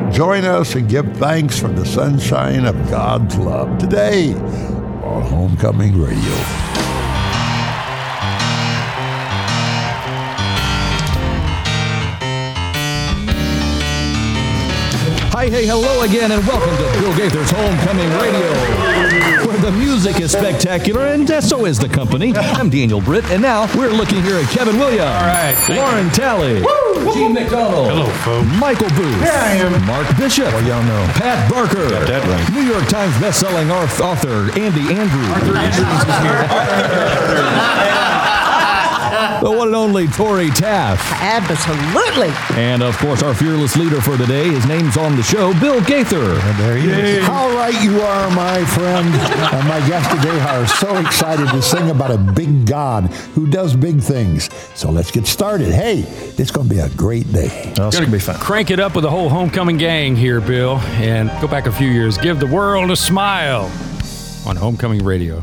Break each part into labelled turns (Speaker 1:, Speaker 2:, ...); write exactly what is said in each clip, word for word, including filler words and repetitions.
Speaker 1: Join us and give thanks for the sunshine of God's love today on Homecoming Radio.
Speaker 2: Hi, hey, hello again, and welcome to Bill Gaither's Homecoming Radio, where the music is spectacular, and so is the company. I'm Daniel Britt, and now we're looking here at Kevin Williams. All
Speaker 3: right.
Speaker 2: Lauren Talley. Woo! Gene McDonald.
Speaker 3: Hello, folks.
Speaker 2: Michael Booth.
Speaker 3: Here I am.
Speaker 2: Mark Bishop.
Speaker 3: Well, y'all know.
Speaker 2: Pat Barker.
Speaker 3: Got that right.
Speaker 2: New York Times bestselling author Andy Andrews.
Speaker 3: Arthur Andrews is here.
Speaker 2: The one and only Tori Taft.
Speaker 4: Absolutely.
Speaker 2: And, of course, our fearless leader for today. His name's on the show, Bill Gaither.
Speaker 3: And there he is.
Speaker 1: How right you are, my friend. And my guest today are so excited to sing about a big God who does big things. So let's get started. Hey, it's going to be a great day.
Speaker 3: Well, it's going to be fun.
Speaker 5: Crank it up with the whole homecoming gang here, Bill. And go back a few years. Give the world a smile on Homecoming Radio.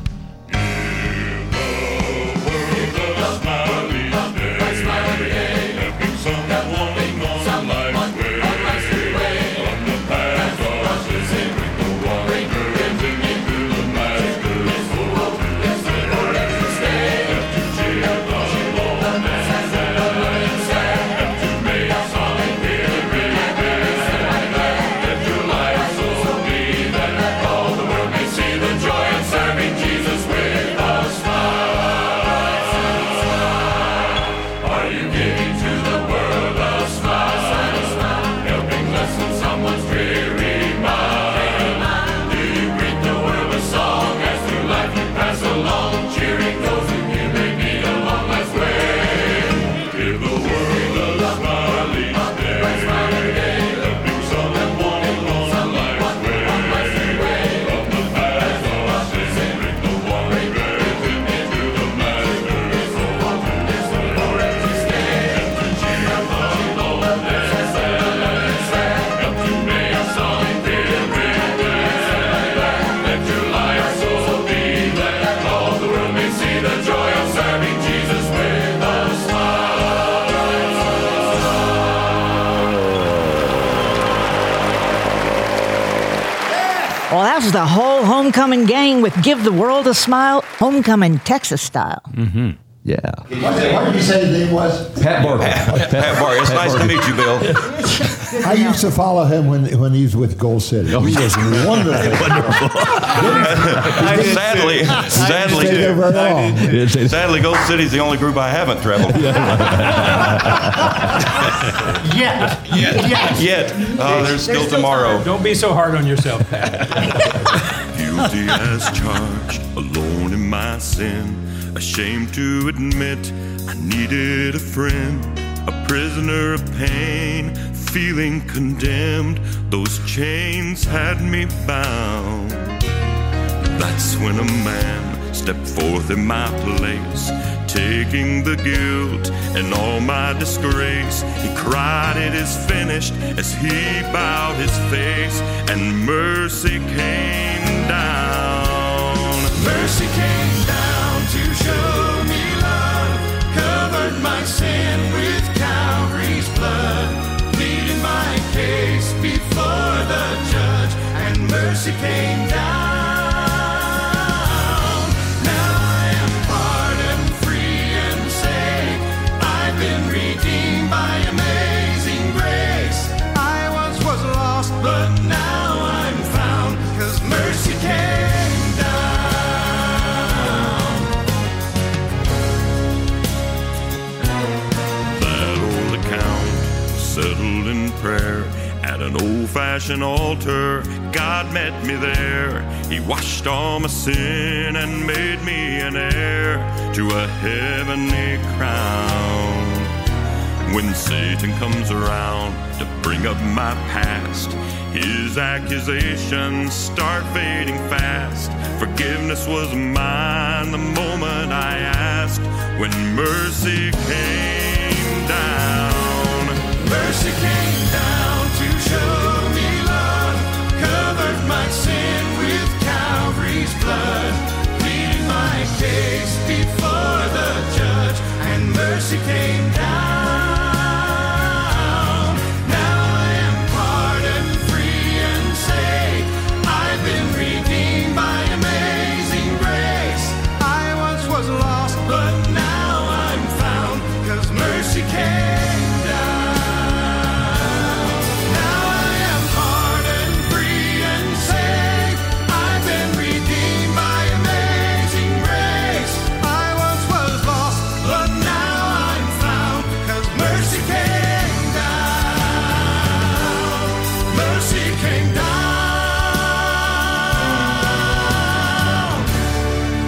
Speaker 4: Well, that was the whole homecoming gang with Give the World a Smile, homecoming Texas style.
Speaker 2: Mm-hmm. Yeah.
Speaker 1: What did you say his name was?
Speaker 2: Pat Barker.
Speaker 6: Pat, Pat Barker. It's
Speaker 2: Pat
Speaker 6: nice
Speaker 2: Barker.
Speaker 6: to meet you, Bill.
Speaker 1: I used to follow him when when he was with Gold City.
Speaker 2: Oh,
Speaker 1: he
Speaker 2: yes.
Speaker 1: was wonderful.
Speaker 6: sadly, sadly,
Speaker 1: Stayed there very long.
Speaker 6: sadly, Gold City's the only group I haven't traveled with.
Speaker 3: Yet. Yet.
Speaker 6: Yet. Oh, there's still tomorrow.
Speaker 5: Don't be so hard on yourself, Pat.
Speaker 7: Guilty as charged, alone in my sin, ashamed to admit I needed a friend, a prisoner of pain, feeling condemned. Those chains had me bound. That's when a man stepped forth in my place, taking the guilt and all my disgrace. He cried, "It is finished," as he bowed his face, and mercy came down.
Speaker 8: Mercy came down to show me love, covered my sin with Calvary's blood, pleaded my case before the judge, and mercy came down. But now I'm found, 'cause mercy came down.
Speaker 7: That old account settled in prayer at an old-fashioned altar. God met me there. He washed all my sin and made me an heir to a heavenly crown. When Satan comes around to bring up my past, his accusations start fading fast. Forgiveness was mine the moment I asked, when mercy came down.
Speaker 8: Mercy came down to show me love, covered my sin with Calvary's blood, pleaded my case before the judge, and mercy came down. Now I am pardoned,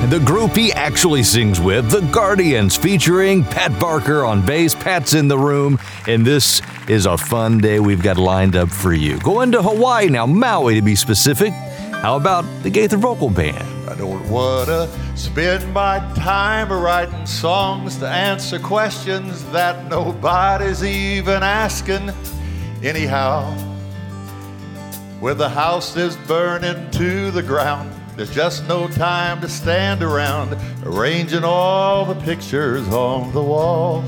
Speaker 2: the group he actually sings with, the Guardians, featuring Pat Barker on bass. Pat's in the room, and this is a fun day we've got lined up for you. Going to Hawaii now, Maui to be specific. How about the Gaither Vocal Band?
Speaker 9: I don't wanna spend my time writing songs to answer questions that nobody's even asking. Anyhow, when the house is burning to the ground, there's just no time to stand around arranging all the pictures on the walls.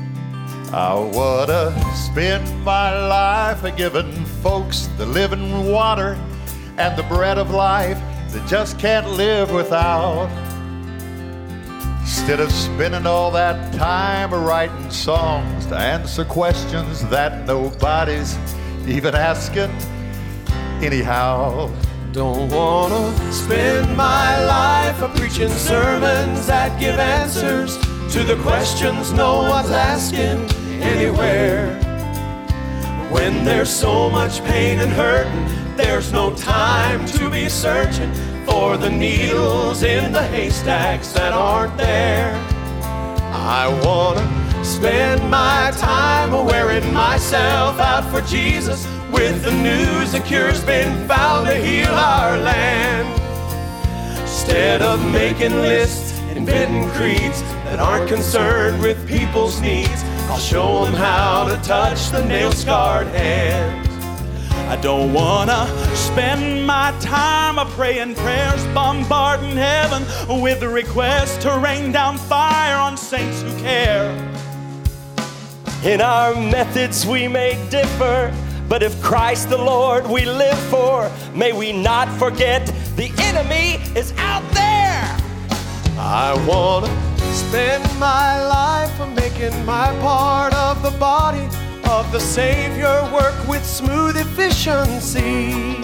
Speaker 9: I wanna spend my life a giving folks the living water and the bread of life that just can't live without. Instead of spending all that time writing songs to answer questions that nobody's even asking. Anyhow,
Speaker 8: don't wanna spend my life a preaching sermons that give answers to the questions no one's asking anywhere. When there's so much pain and hurting, there's no time to be searching for the needles in the haystacks that aren't there. I wanna spend my time wearing myself out for Jesus, with the news a cure's been found to heal our land. Instead of making lists, inventing creeds that aren't concerned with people's needs, I'll show them how to touch the nail-scarred hands.
Speaker 10: I don't wanna spend my time a praying prayers, bombarding heaven with the request to rain down fire on saints who care.
Speaker 11: In our methods we may differ, but if Christ the Lord we live for, may we not forget the enemy is out there.
Speaker 8: I wanna spend my life making my part of the body of the Savior work with smooth efficiency.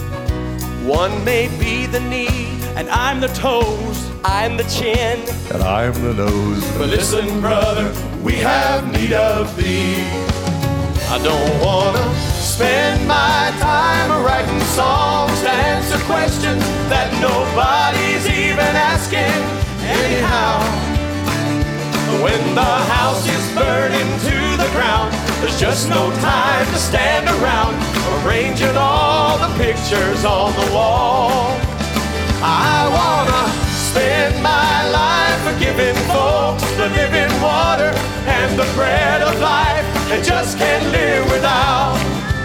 Speaker 8: One may be the knee,
Speaker 10: and I'm the toes.
Speaker 11: I'm the chin,
Speaker 9: and I'm the nose.
Speaker 8: But listen, brother, we have need of thee. I don't wanna spend my time writing songs to answer questions that nobody's even asking anyhow. When the house is burning to the ground, there's just no time to stand around arranging all the pictures on the wall. I wanna spend my life giving folks the living water and the bread of life and just can't live without.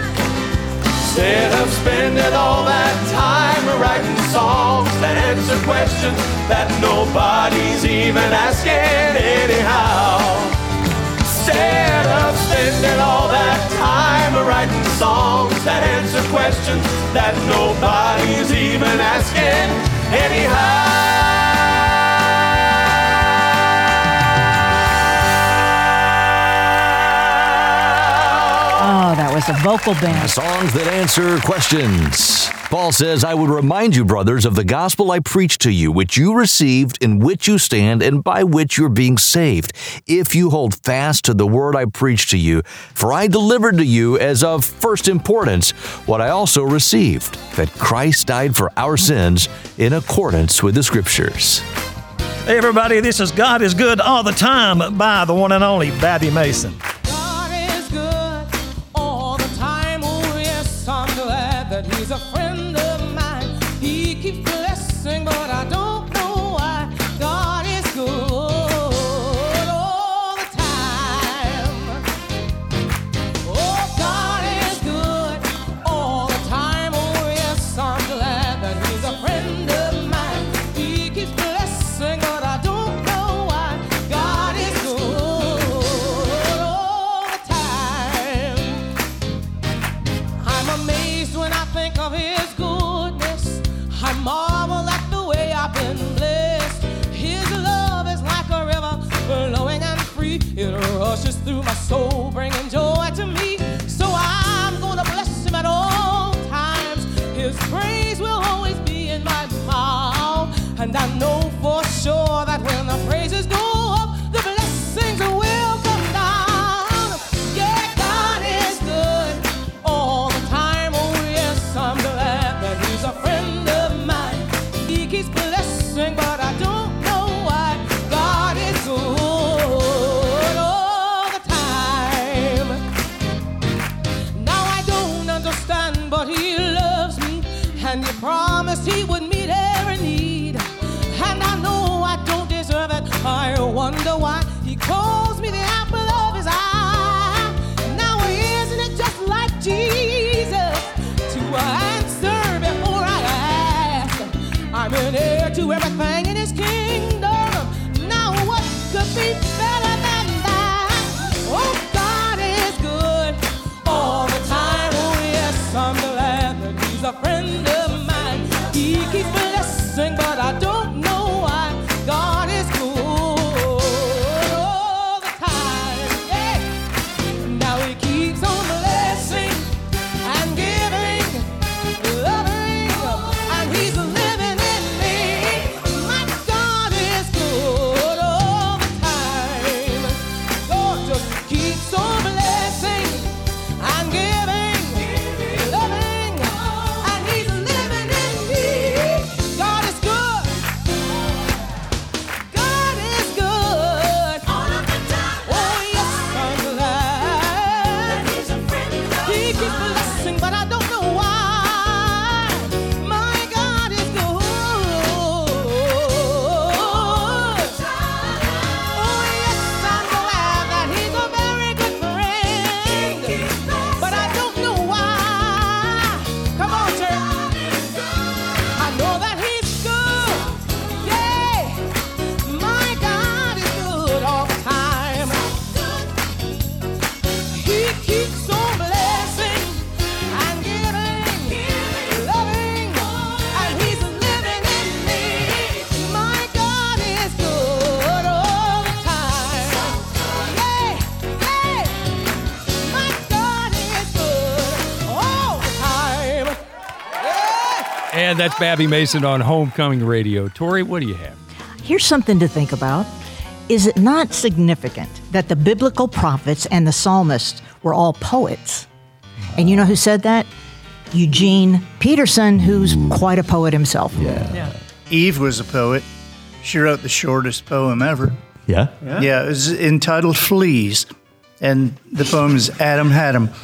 Speaker 8: Instead of spending all that time writing songs that answer questions that nobody's even asking anyhow. Instead of spending all that time writing songs that answer questions that nobody's even asking anyhow.
Speaker 4: Oh, that was a vocal band.
Speaker 2: Songs that answer questions. Paul says, I would remind you, brothers, of the gospel I preached to you, which you received, in which you stand, and by which you're being saved, if you hold fast to the word I preached to you. For I delivered to you as of first importance what I also received, that Christ died for our sins in accordance with the Scriptures.
Speaker 12: Hey, everybody, this is God is Good All the Time by the one and only Babby Mason.
Speaker 13: He's a friend of mine. He keeps blessing, but I don't know why. God is good all the time. Oh, God is good all the time. Oh, yes, I'm glad that he's a friend of mine. He keeps blessing, but I don't know why. God is good all the time. I'm amazed when I think of his goodness. I marvel at the way I've been blessed. His love is like a river flowing and free. It rushes through my soul, bringing joy to me. So I'm gonna bless him at all times. His praise will always be in my mouth. And I know for sure that when the praises go up, the blessings will come down. Yeah, God is good all the time. I'm glad that he's a friend of mine. He keeps blessing, but I don't and He promised He would meet every need. And I know I don't deserve it. I wonder why He calls me the apple of His eye. Now isn't it just like Jesus to answer before I ask? I'm an heir to everything in His kingdom. Now what could be better than that? Oh, God is good all the time. Oh yes, I'm glad that He's a friend of mine. He keeps blessing, but I don't know why. God is good all the time. Yeah. Now He keeps on blessing and giving, loving, and He's living in me. My God is good all the time. God just keeps on blessing and giving, loving, and He's living in me. God is good. God is good all of the time. Oh yes, I'm glad He's a friend. He keeps blessing, but I don't know why. My God is good. Oh yes, I'm glad that He's a very good friend, but I don't know why. Come on, church. I know that He's good. Yeah, my God is good all the time. He keeps on blessing and giving, loving, and He's living in me. My God is good all the time. Yeah, yeah, my God is good all the time. Yeah.
Speaker 5: And that's Babby Mason on Homecoming Radio. Tori, what do you have?
Speaker 4: Here's something to think about. Is it not significant that the biblical prophets and the psalmists were all poets? And you know who said that? Eugene Peterson, who's quite a poet himself.
Speaker 14: Yeah. Eve was a poet. She wrote the shortest poem ever.
Speaker 15: Yeah?
Speaker 14: Yeah, it was entitled Fleas. And the poem is Adam Had 'em.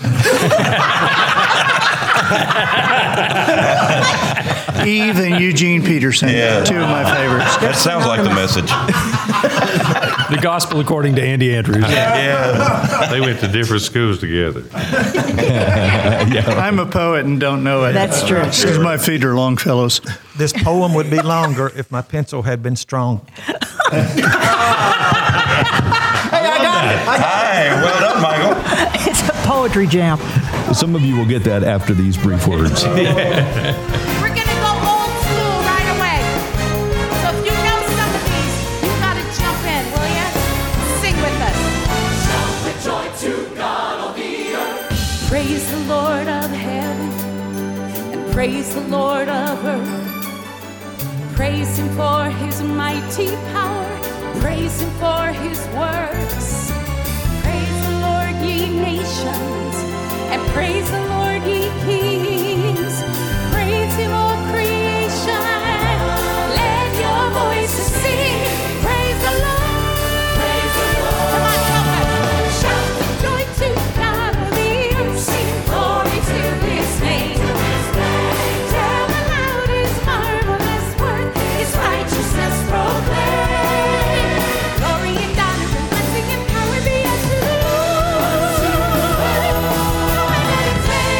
Speaker 14: Eve and Eugene Peterson,
Speaker 6: Yeah.
Speaker 14: two of my favorites.
Speaker 6: That sounds like the message.
Speaker 5: The Gospel according to Andy Andrews.
Speaker 6: Yeah.
Speaker 3: They went to different schools together.
Speaker 14: I'm a poet and don't know it.
Speaker 4: That's true.
Speaker 14: Because my feet are Longfellows.
Speaker 12: This poem would be longer if my pencil had been strong.
Speaker 4: Hey, I got it. I got
Speaker 6: Hey, well done, Michael.
Speaker 4: it. It's a poetry jam.
Speaker 15: Some of you will get that after these brief words.
Speaker 13: We're gonna go old school right away. So if you know some of these, you gotta jump in, will ya? Sing with us. Shout with joy to God on the earth. Praise the Lord of heaven and praise the Lord of earth. Praise Him for His mighty power. Praise Him for His works. Praise the Lord, ye nations, and praise the Lord, ye kings. Praise Him, all creation. Let your voices sing. Praise the Lord. Praise the Lord. Come on, trumpet. Shout with joy to God of the earth. Sing glory to His name. Tell the loud His marvelous work. His righteousness proclaim. Glory and honor and blessing and power be unto the Lord. Go ahead and say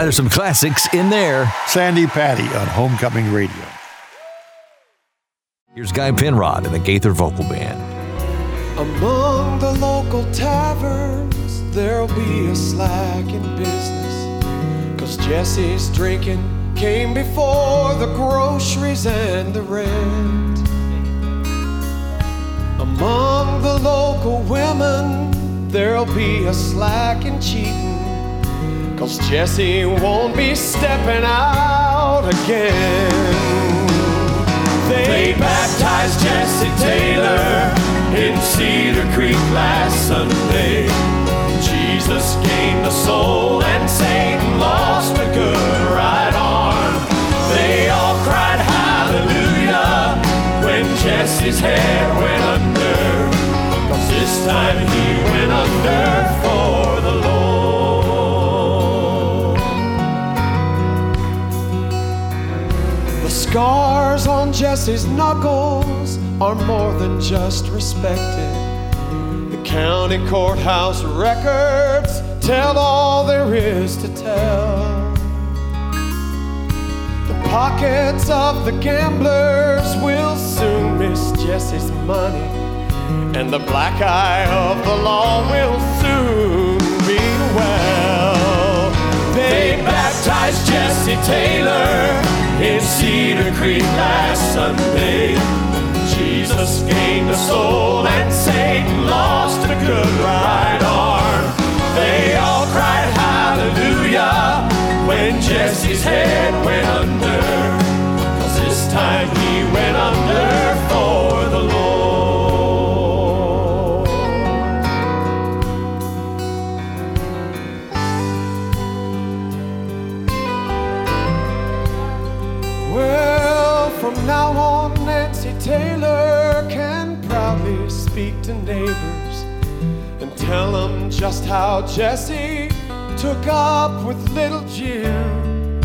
Speaker 2: there's some classics in there.
Speaker 9: Sandy Patty on Homecoming Radio.
Speaker 2: Here's Guy Penrod and the Gaither Vocal Band.
Speaker 16: Among the local taverns, there'll be a slack in business, 'cause Jesse's drinking came before the groceries and the rent. Among the local women, there'll be a slack in cheating, 'cause Jesse won't be stepping out again. They baptized Jesse Taylor in Cedar Creek last Sunday. Jesus gained a soul and Satan lost a good right arm. They all cried hallelujah when Jesse's head went under, 'cause this time he went under for the Lord. The scars on Jesse's knuckles are more than just respected. The county courthouse records tell all there is to tell. The pockets of the gamblers will soon miss Jesse's money, and the black eye of the law will soon be well. They baptized Jesse Taylor in Cedar Creek last Sunday. Jesus gained a soul and Satan lost a good right arm. They all cried hallelujah when Jesse's head went under, 'cause this time he went under for the Lord. Well, from now on, Nancy Taylor can proudly speak to neighbors and tell them just how Jesse took up with little Jim.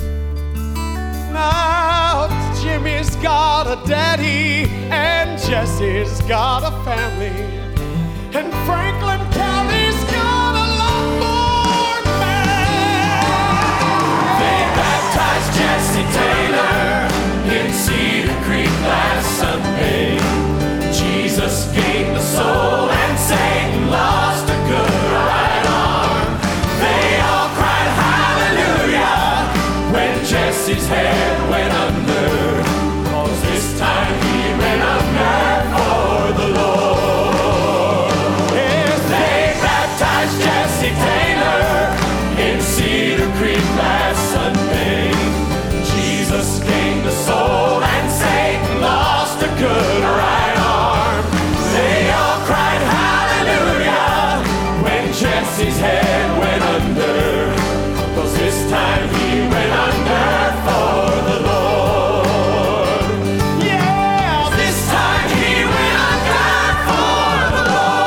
Speaker 16: Now Jimmy's got a daddy and Jesse's got a family, and Franklin County's got a lot more men. They baptized Jesse Taylor in Cedar Creek last Sunday. Jesus gained the soul and Satan lost a good right arm. They all cried hallelujah when Jesse's head went under, 'cause this time he went under for the Lord. Yes, they baptized Jesse Taylor in Cedar Creek last Sunday. Jesus gained the soul and Satan lost a good right arm. They all cried hallelujah when Jesse's head went under, 'cause this time he went under for the Lord. Yeah, this time he went under for the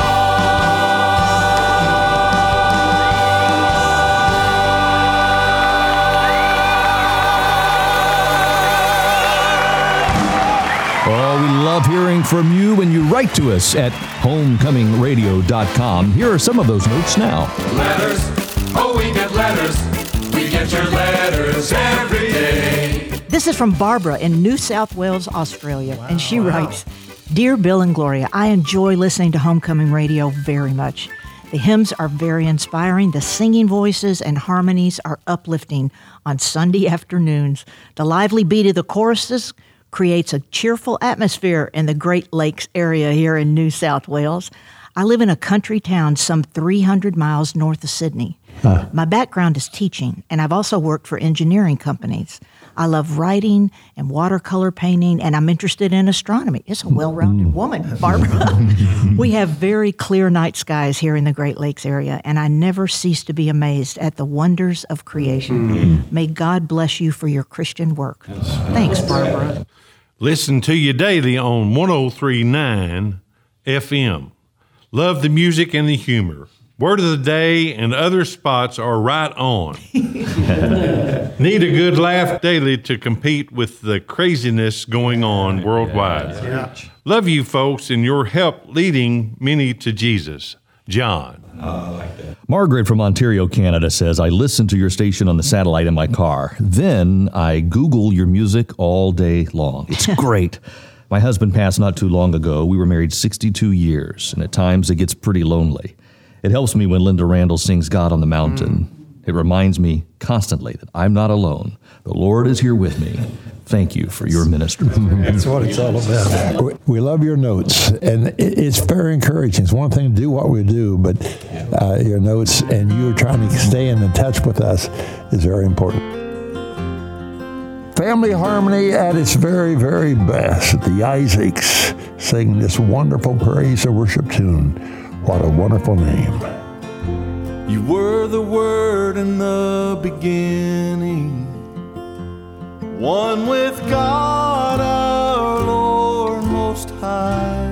Speaker 15: Oh, we love hearing from you when you write to us at homecoming radio dot com. Here are some of those notes now.
Speaker 8: Letters, oh, we get letters. We get your letters every day.
Speaker 4: This is from Barbara in New South Wales, Australia, wow, and she wow. writes, Dear Bill and Gloria, I enjoy listening to Homecoming Radio very much. The hymns are very inspiring. The singing voices and harmonies are uplifting on Sunday afternoons. The lively beat of the choruses creates a cheerful atmosphere in the Great Lakes area here in New South Wales. I live in a country town some three hundred miles north of Sydney. Huh. My background is teaching, and I've also worked for engineering companies. I love writing and watercolor painting, and I'm interested in astronomy. It's a well-rounded woman, Barbara. We have very clear night skies here in the Great Lakes area, and I never cease to be amazed at the wonders of creation. Mm. May God bless you for your Christian work. Yes. Thanks, Barbara.
Speaker 3: Listen to you daily on one oh three point nine F M. Love the music and the humor. Word of the day and other spots are right on. Need a good laugh daily to compete with the craziness going on worldwide.
Speaker 9: Yeah.
Speaker 3: Love you folks and your help leading many to Jesus. John.
Speaker 15: Uh, I like that. Margaret from Ontario, Canada says, I listen to your station on the satellite in my car. Then I Google your music all day long. It's great. My husband passed not too long ago. We were married sixty-two years, and at times it gets pretty lonely. It helps me when Linda Randall sings God on the Mountain. Mm. It reminds me constantly that I'm not alone. The Lord is here with me. Thank you for your ministry.
Speaker 12: That's what it's all about.
Speaker 1: We, we love your notes, and it, it's very encouraging. It's one thing to do what we do, but uh, your notes and you trying to stay in touch with us is very important. Family harmony at its very, very best. The Isaacs sing this wonderful praise and worship tune. What a wonderful name.
Speaker 8: You were the Word in the beginning, one with God our Lord Most High.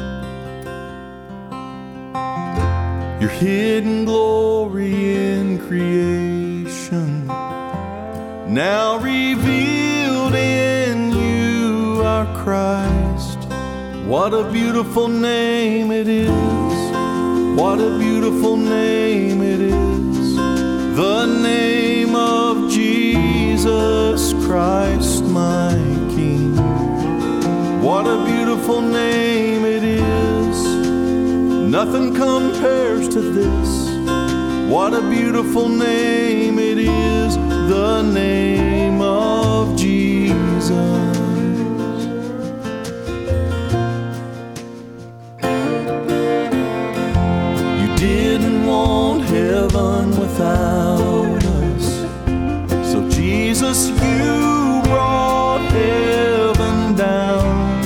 Speaker 8: Your hidden glory in creation, now revealed in you, our Christ. What a beautiful name it is. What a beautiful name it is. The name of Jesus Christ, my King. What a beautiful name it is. Nothing compares to this. What a beautiful name it is. The name of Jesus. You didn't want heaven without us, so Jesus, you brought heaven down.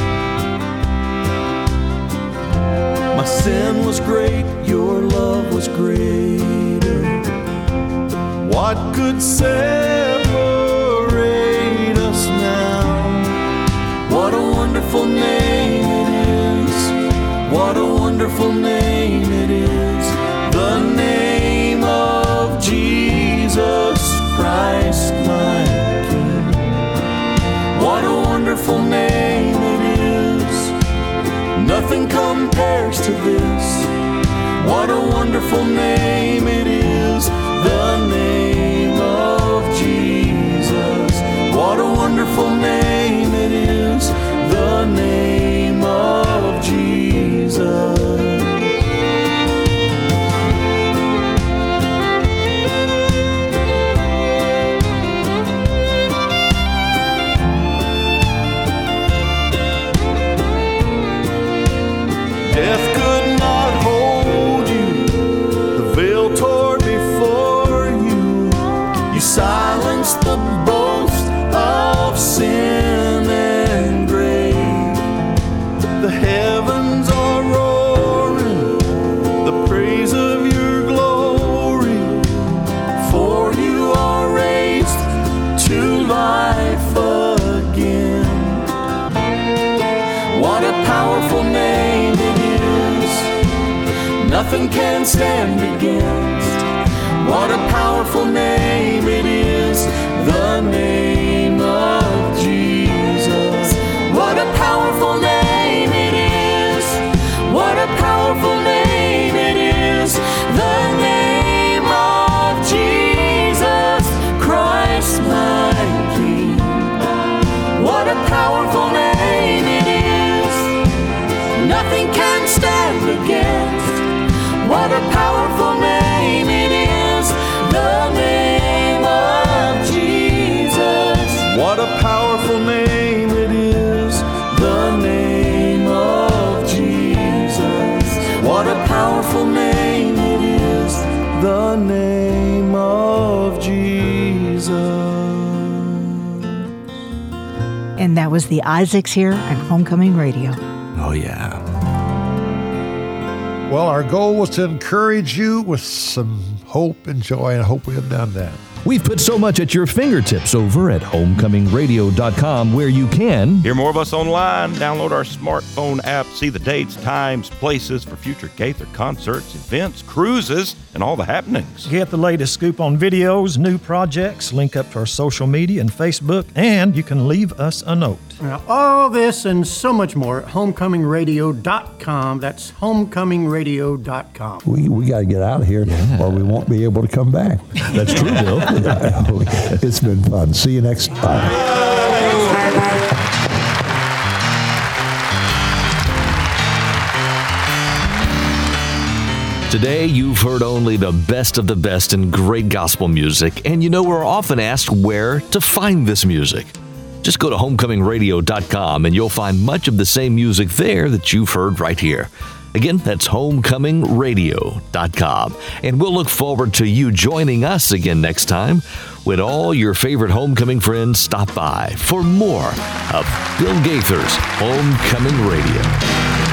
Speaker 8: My sin was great, your love was greater. What could separate us now? What a wonderful name it is. What a wonderful name it is. The name of Jesus Christ, my King. What a wonderful name it is. Nothing compares to this. What a wonderful name it is. The name of Jesus. What a wonderful name it is. The name of Jesus. Death could not hold you. The veil tore before you. You silenced the boast of sin and grave. The heavens are roaring the praise of your glory. For you are raised to life again. What a powerful name it is. Nothing can stand against. What a powerful name it is. The name of Jesus. What a powerful name it is. What a powerful name it is. The name of Jesus Christ, my King. What a powerful name it is. Nothing can stand against. What a powerful name it is. The name of Jesus. What a powerful name it is. The name of Jesus. What a powerful name it is. The name of Jesus.
Speaker 4: And that was the Isaacs here at Homecoming Radio.
Speaker 2: Oh, yeah.
Speaker 1: Well, our goal was to encourage you with some hope and joy, and I hope we have done that.
Speaker 15: We've put so much at your fingertips over at homecoming radio dot com, where you can
Speaker 6: hear more of us online, download our smartphone app, see the dates, times, places for future Gaither concerts, events, cruises, and all the happenings.
Speaker 12: Get the latest scoop on videos, new projects, link up to our social media and Facebook, and you can leave us a note.
Speaker 17: Now, all this and so much more at homecoming radio dot com. That's homecoming radio dot com.
Speaker 1: We, we got to get out of here or we won't be able to come back.
Speaker 15: That's true, Bill.
Speaker 1: It's been fun. See you next time.
Speaker 2: Today, you've heard only the best of the best in great gospel music, and you know we're often asked where to find this music. Just go to homecoming radio dot com and you'll find much of the same music there that you've heard right here. Again, that's homecoming radio dot com. And we'll look forward to you joining us again next time when all your favorite homecoming friends stop by for more of Bill Gaither's Homecoming Radio.